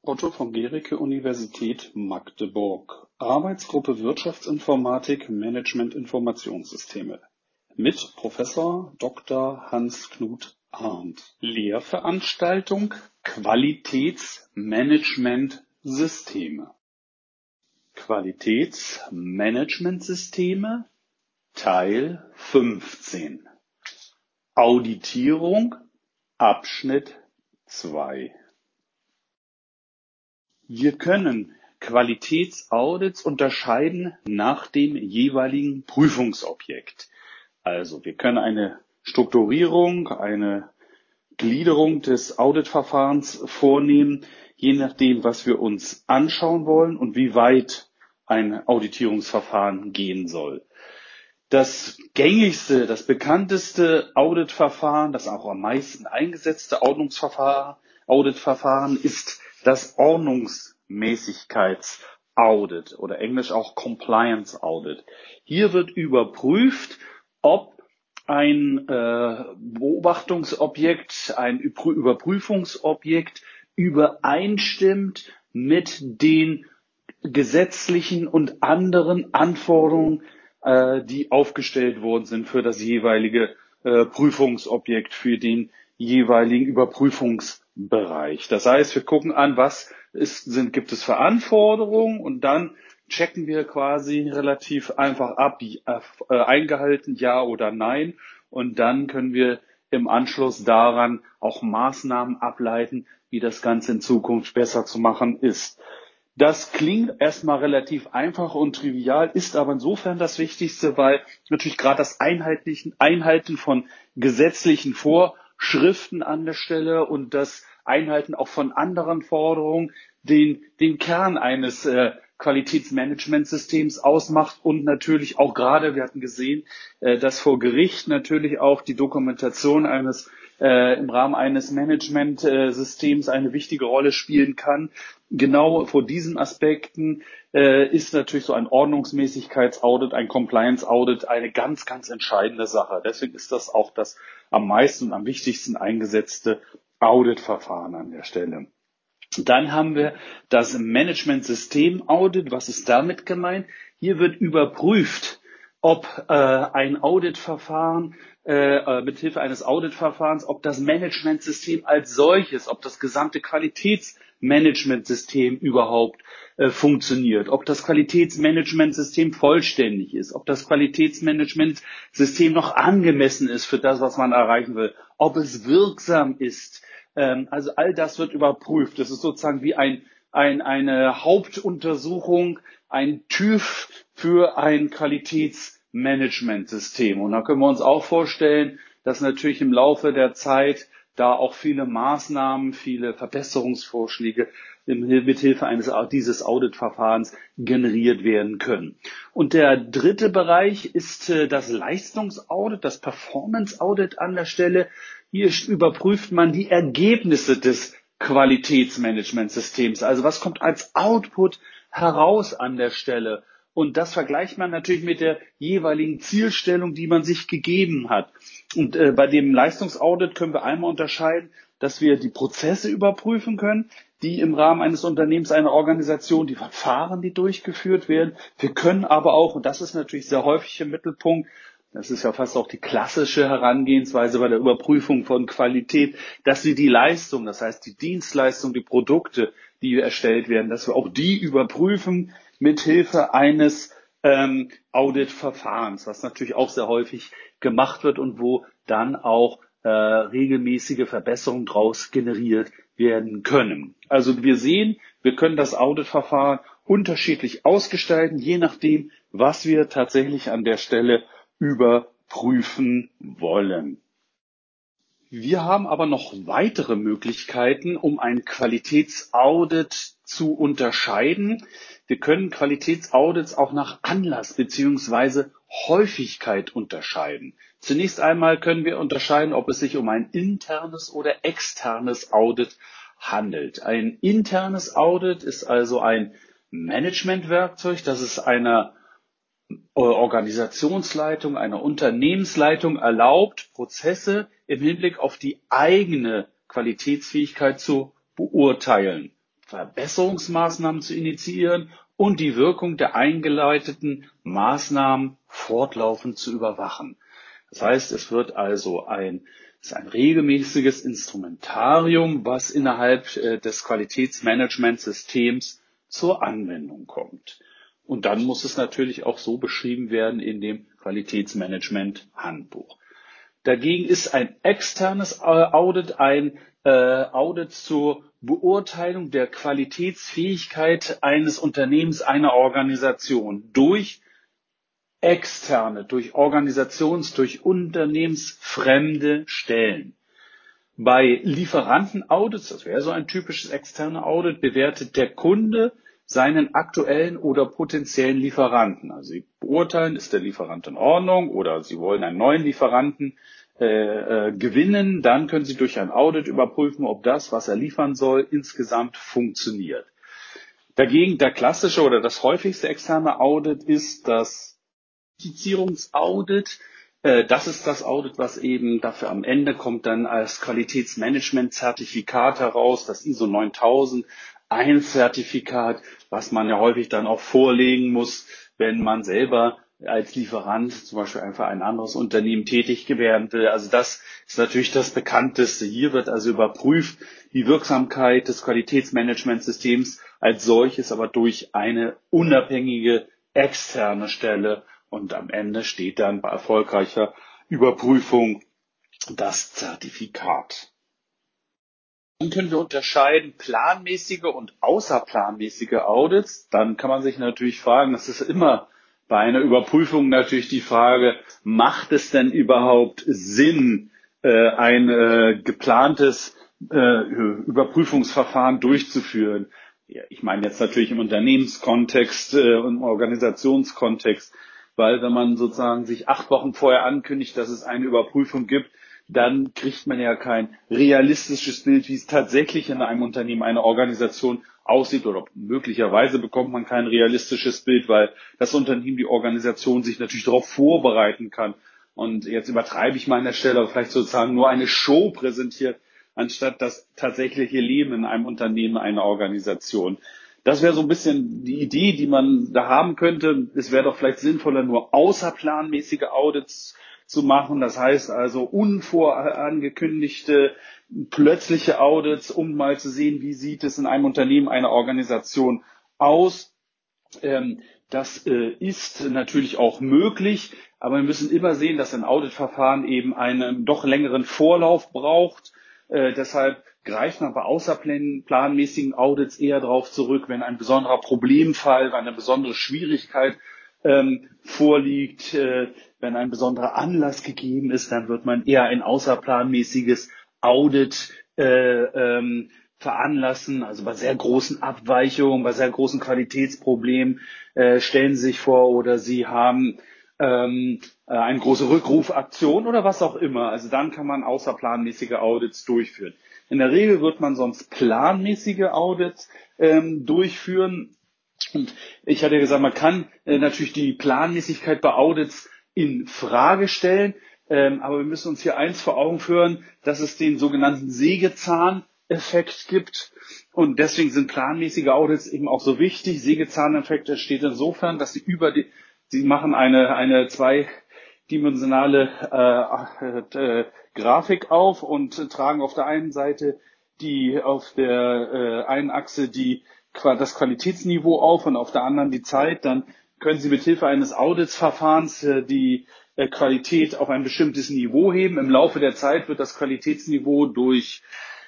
Otto von Guericke, Universität Magdeburg. Arbeitsgruppe Wirtschaftsinformatik, Management Informationssysteme mit Professor Dr. Hans-Knut Arndt. Lehrveranstaltung Qualitätsmanagementsysteme. Qualitätsmanagementsysteme Teil 15. Auditierung Abschnitt 2. Wir können Qualitätsaudits unterscheiden nach dem jeweiligen Prüfungsobjekt. Also wir können eine Strukturierung, eine Gliederung des Auditverfahrens vornehmen, je nachdem, was wir uns anschauen wollen und wie weit ein Auditierungsverfahren gehen soll. Das gängigste, das bekannteste Auditverfahren, das auch am meisten eingesetzte Auditverfahren ist das Ordnungsmäßigkeitsaudit oder englisch auch Compliance Audit. Hier wird überprüft, ob ein Beobachtungsobjekt, ein Überprüfungsobjekt übereinstimmt mit den gesetzlichen und anderen Anforderungen, die aufgestellt worden sind für das jeweilige Prüfungsobjekt, für den jeweiligen Überprüfungsbereich. Das heißt, wir gucken an, gibt es für Anforderungen und dann checken wir quasi relativ einfach ab, eingehalten, ja oder nein. Und dann können wir im Anschluss daran auch Maßnahmen ableiten, wie das Ganze in Zukunft besser zu machen ist. Das klingt erstmal relativ einfach und trivial, ist aber insofern das Wichtigste, weil natürlich gerade das Einhalten von gesetzlichen Vorschriften an der Stelle und das Einhalten auch von anderen Forderungen den Kern eines Qualitätsmanagementsystems ausmacht und natürlich auch gerade, wir hatten gesehen, dass vor Gericht natürlich auch die Dokumentation im Rahmen eines Managementsystems eine wichtige Rolle spielen kann. Genau vor diesen Aspekten ist natürlich so ein Ordnungsmäßigkeitsaudit, ein Compliance-Audit eine ganz, ganz entscheidende Sache. Deswegen ist das auch das am meisten und am wichtigsten eingesetzte Auditverfahren an der Stelle. Dann haben wir das Management-System-Audit. Was ist damit gemeint? Hier wird überprüft, ob ein Auditverfahren mithilfe eines Auditverfahrens, ob das Managementsystem als solches, ob das gesamte Qualitätsmanagementsystem überhaupt funktioniert, ob das Qualitätsmanagementsystem vollständig ist, ob das Qualitätsmanagementsystem noch angemessen ist für das, was man erreichen will, ob es wirksam ist. Also all das wird überprüft. Das ist sozusagen wie eine Hauptuntersuchung, ein TÜV für ein Qualitätsmanagementsystem. Und da können wir uns auch vorstellen, dass natürlich im Laufe der Zeit da auch viele Maßnahmen, viele Verbesserungsvorschläge mithilfe dieses Auditverfahrens generiert werden können. Und der dritte Bereich ist das Leistungsaudit, das Performance Audit an der Stelle. Hier überprüft man die Ergebnisse des Qualitätsmanagementsystems. Also was kommt als Output heraus an der Stelle? Und das vergleicht man natürlich mit der jeweiligen Zielstellung, die man sich gegeben hat. Und bei dem Leistungsaudit können wir einmal unterscheiden, dass wir die Prozesse überprüfen können, die im Rahmen eines Unternehmens, einer Organisation, die Verfahren, die durchgeführt werden. Wir können aber auch, und das ist natürlich sehr häufig im Mittelpunkt, das ist ja fast auch die klassische Herangehensweise bei der Überprüfung von Qualität, dass wir die Leistung, das heißt die Dienstleistung, die Produkte, die erstellt werden, dass wir auch die überprüfen mithilfe eines Auditverfahrens, was natürlich auch sehr häufig gemacht wird und wo dann auch regelmäßige Verbesserungen daraus generiert werden können. Also wir sehen, wir können das Auditverfahren unterschiedlich ausgestalten, je nachdem, was wir tatsächlich an der Stelle überprüfen wollen. Wir haben aber noch weitere Möglichkeiten, um ein Qualitätsaudit zu unterscheiden. Wir können Qualitätsaudits auch nach Anlass bzw. Häufigkeit unterscheiden. Zunächst einmal können wir unterscheiden, ob es sich um ein internes oder externes Audit handelt. Ein internes Audit ist also ein Managementwerkzeug, das es einer Organisationsleitung, einer Unternehmensleitung erlaubt, Prozesse im Hinblick auf die eigene Qualitätsfähigkeit zu beurteilen. Verbesserungsmaßnahmen zu initiieren und die Wirkung der eingeleiteten Maßnahmen fortlaufend zu überwachen. Das heißt, es wird also es ist ein regelmäßiges Instrumentarium, was innerhalb des Qualitätsmanagementsystems zur Anwendung kommt. Und dann muss es natürlich auch so beschrieben werden in dem Qualitätsmanagement-Handbuch. Dagegen ist ein externes Audit ein Audit zur Beurteilung der Qualitätsfähigkeit eines Unternehmens, einer Organisation durch externe, durch durch unternehmensfremde Stellen. Bei Lieferantenaudits, das wäre so ein typisches externer Audit, bewertet der Kunde seinen aktuellen oder potenziellen Lieferanten. Also Sie beurteilen, ist der Lieferant in Ordnung oder Sie wollen einen neuen Lieferanten gewinnen, dann können Sie durch ein Audit überprüfen, ob das, was er liefern soll, insgesamt funktioniert. Dagegen der klassische oder das häufigste externe Audit ist das Zertifizierungsaudit. Das ist das Audit, was eben dafür am Ende kommt dann als Qualitätsmanagement-Zertifikat heraus, das ISO 9001 Zertifikat, was man ja häufig dann auch vorlegen muss, wenn man selber als Lieferant zum Beispiel einfach ein anderes Unternehmen tätig werden will. Also das ist natürlich das Bekannteste. Hier wird also überprüft die Wirksamkeit des Qualitätsmanagementsystems als solches, aber durch eine unabhängige externe Stelle. Und am Ende steht dann bei erfolgreicher Überprüfung das Zertifikat. Dann können wir unterscheiden planmäßige und außerplanmäßige Audits. Dann kann man sich natürlich fragen, das ist immer bei einer Überprüfung natürlich die Frage, macht es denn überhaupt Sinn, ein geplantes Überprüfungsverfahren durchzuführen? Ja, ich meine jetzt natürlich im Unternehmenskontext und im Organisationskontext, weil wenn man sozusagen sich 8 Wochen vorher ankündigt, dass es eine Überprüfung gibt, dann kriegt man ja kein realistisches Bild, wie es tatsächlich in einem Unternehmen, einer Organisation aussieht, oder möglicherweise bekommt man kein realistisches Bild, weil das Unternehmen, die Organisation sich natürlich darauf vorbereiten kann. Und jetzt übertreibe ich mal an der Stelle, aber vielleicht sozusagen nur eine Show präsentiert, anstatt das tatsächliche Leben in einem Unternehmen, einer Organisation. Das wäre so ein bisschen die Idee, die man da haben könnte. Es wäre doch vielleicht sinnvoller, nur außerplanmäßige Audits zu machen. Das heißt also unvorangekündigte, plötzliche Audits, um mal zu sehen, wie sieht es in einem Unternehmen, einer Organisation aus. Das ist natürlich auch möglich, aber wir müssen immer sehen, dass ein Auditverfahren eben einen doch längeren Vorlauf braucht. Deshalb greift man bei außerplanmäßigen Audits eher darauf zurück, wenn ein besonderer Problemfall, wenn eine besondere Schwierigkeit vorliegt, wenn ein besonderer Anlass gegeben ist, dann wird man eher ein außerplanmäßiges Audit veranlassen. Also bei sehr großen Abweichungen, bei sehr großen Qualitätsproblemen stellen Sie sich vor, oder Sie haben eine große Rückrufaktion oder was auch immer. Also dann kann man außerplanmäßige Audits durchführen. In der Regel wird man sonst planmäßige Audits durchführen. Und ich hatte ja gesagt, man kann natürlich die Planmäßigkeit bei Audits in Frage stellen, aber wir müssen uns hier eins vor Augen führen, dass es den sogenannten Sägezahneffekt gibt. Und deswegen sind planmäßige Audits eben auch so wichtig. Sägezahneffekt entsteht insofern, dass sie machen eine zweidimensionale Grafik auf und tragen auf der einen Seite auf der einen Achse das Qualitätsniveau auf und auf der anderen die Zeit. Dann können Sie mithilfe eines Auditsverfahrens die Qualität auf ein bestimmtes Niveau heben. Im Laufe der Zeit wird das Qualitätsniveau durch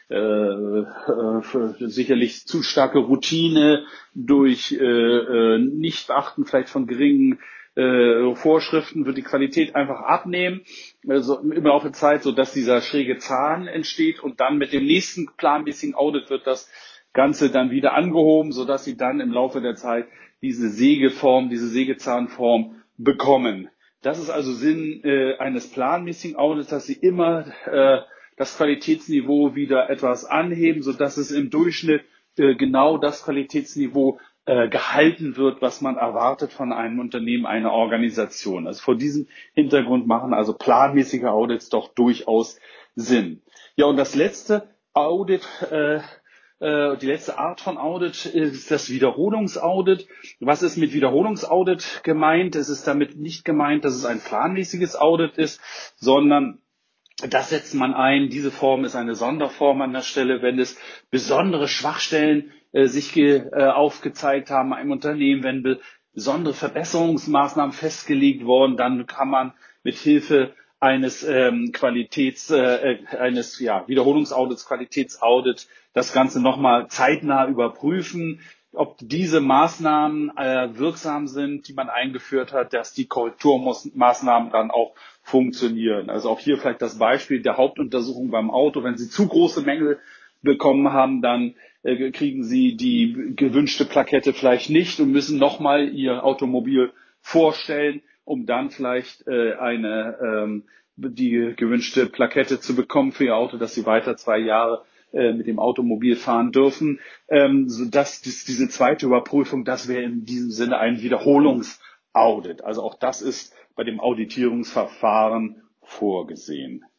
sicherlich zu starke Routine, durch Nichtbeachten vielleicht von geringen Vorschriften, wird die Qualität einfach abnehmen, also im Laufe der Zeit, sodass dieser schräge Zahn entsteht, und dann mit dem nächsten planmäßigen Audit wird das Ganze dann wieder angehoben, sodass Sie dann im Laufe der Zeit diese Sägezahnform bekommen. Das ist also Sinn eines planmäßigen Audits, dass Sie immer das Qualitätsniveau wieder etwas anheben, sodass es im Durchschnitt genau das Qualitätsniveau gehalten wird, was man erwartet von einem Unternehmen, einer Organisation. Also vor diesem Hintergrund machen also planmäßige Audits doch durchaus Sinn. Ja, und das letzte Audit Die letzte Art von Audit ist das Wiederholungsaudit. Was ist mit Wiederholungsaudit gemeint? Es ist damit nicht gemeint, dass es ein planmäßiges Audit ist, sondern das setzt man ein. Diese Form ist eine Sonderform an der Stelle, wenn es besondere Schwachstellen sich aufgezeigt haben im Unternehmen, wenn besondere Verbesserungsmaßnahmen festgelegt worden, dann kann man mit Hilfe eines Wiederholungsaudits, Qualitätsaudit das Ganze nochmal zeitnah überprüfen, ob diese Maßnahmen wirksam sind, die man eingeführt hat, dass die Korrekturmaßnahmen dann auch funktionieren. Also auch hier vielleicht das Beispiel der Hauptuntersuchung beim Auto. Wenn Sie zu große Mängel bekommen haben, dann kriegen Sie die gewünschte Plakette vielleicht nicht und müssen nochmal Ihr Automobil vorstellen, um dann vielleicht die gewünschte Plakette zu bekommen für Ihr Auto, dass Sie weiter 2 Jahre mit dem Automobil fahren dürfen. Sodass diese zweite Überprüfung, das wäre in diesem Sinne ein Wiederholungsaudit. Also auch das ist bei dem Auditierungsverfahren vorgesehen.